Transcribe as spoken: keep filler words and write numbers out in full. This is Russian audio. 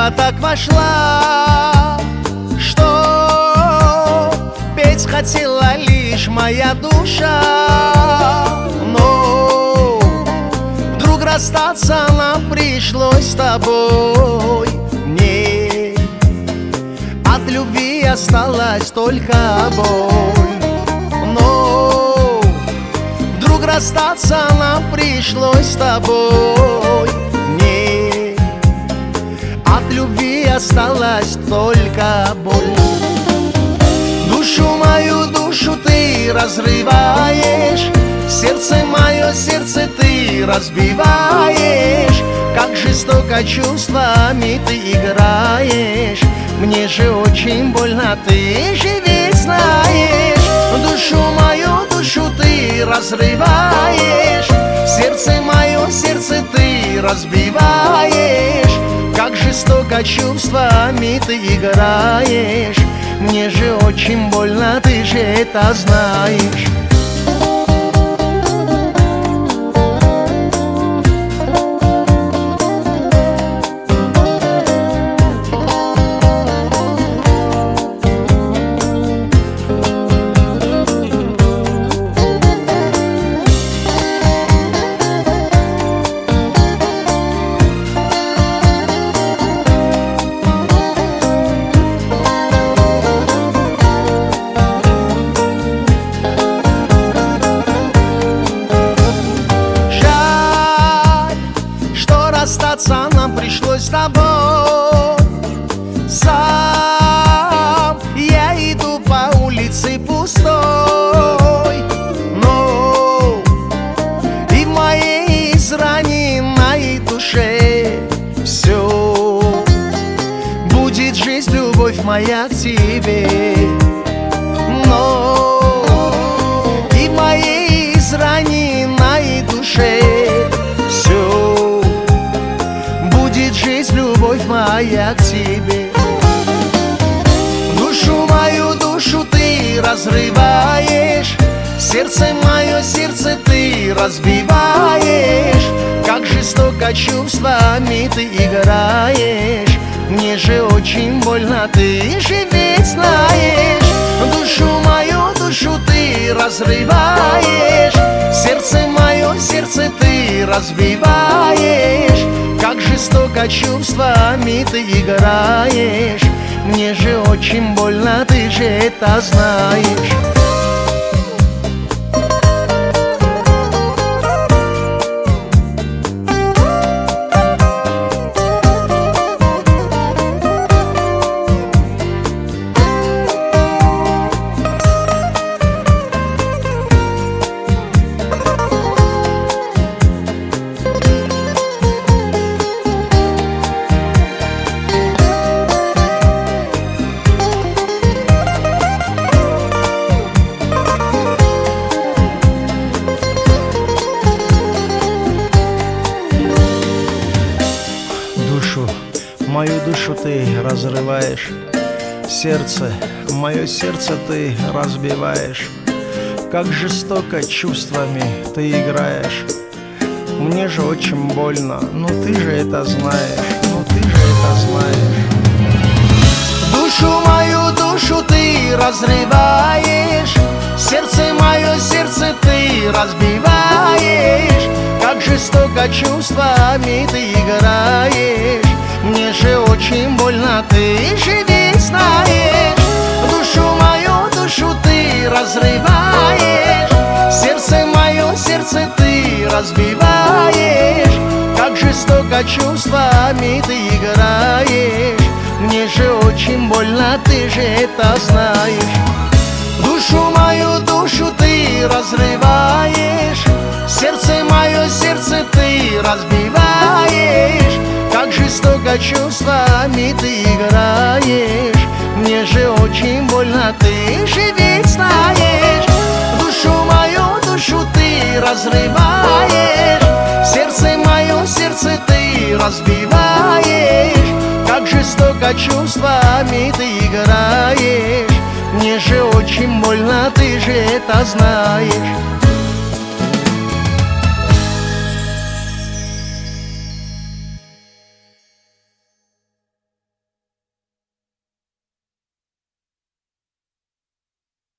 душа так вошла, что петь хотела лишь моя душа. Но вдруг расстаться нам пришлось с тобой. Мне от любви осталась только боль. Но вдруг расстаться нам пришлось с тобой. Мне от любви осталась только боль. Душу мою, душу ты разрываешь, сердце мое, сердце ты разбиваешь. Как жестоко чувствами ты играешь, мне же очень больно, ты же ведь знаешь. Душу мою, душу ты разрываешь, сердце мое, сердце ты разбиваешь. Как жестоко чувствами ты играешь, мне же очень больно, ты же это знаешь. Расстаться нам пришлось с тобой. Сам я иду по улице пустой, но и в моей израненной душе все будет жизнь, любовь моя к тебе. Но и в моей израненной душе все будет жизнь, любовь моя к тебе. Душу мою, душу ты разрываешь, сердце мое, сердце ты разбиваешь. Как жестоко чувствами ты играешь, мне же очень больно, ты же ведь знаешь. Душу мою, душу ты разрываешь, сердце мое, сердце ты разбиваешь. Как жестоко чувствами ты играешь, мне же очень больно, ты же это знаешь. Мою душу ты разрываешь, сердце, мое сердце ты разбиваешь. Как жестоко чувствами ты играешь, мне же очень больно, но ты же это знаешь, но ты же это знаешь. Душу мою, душу ты разрываешь, сердце мое, сердце ты разбиваешь. Как жестоко чувствами ты играешь, мне же очень больно, ты же ведь знаешь. Душу мою, душу ты разрываешь, сердце мое, сердце ты разбиваешь. Как жестоко чувствами ты играешь, мне же очень больно, ты же это знаешь. Душу мою, душу ты разрываешь, сердце мое, сердце ты разбиваешь. Как жестоко чувствами ты играешь, мне же очень больно, ты же ведь знаешь. Душу мою, душу ты разрываешь, сердце мое, сердце ты разбиваешь. Как жестоко чувствами ты играешь, мне же очень больно, ты же это знаешь.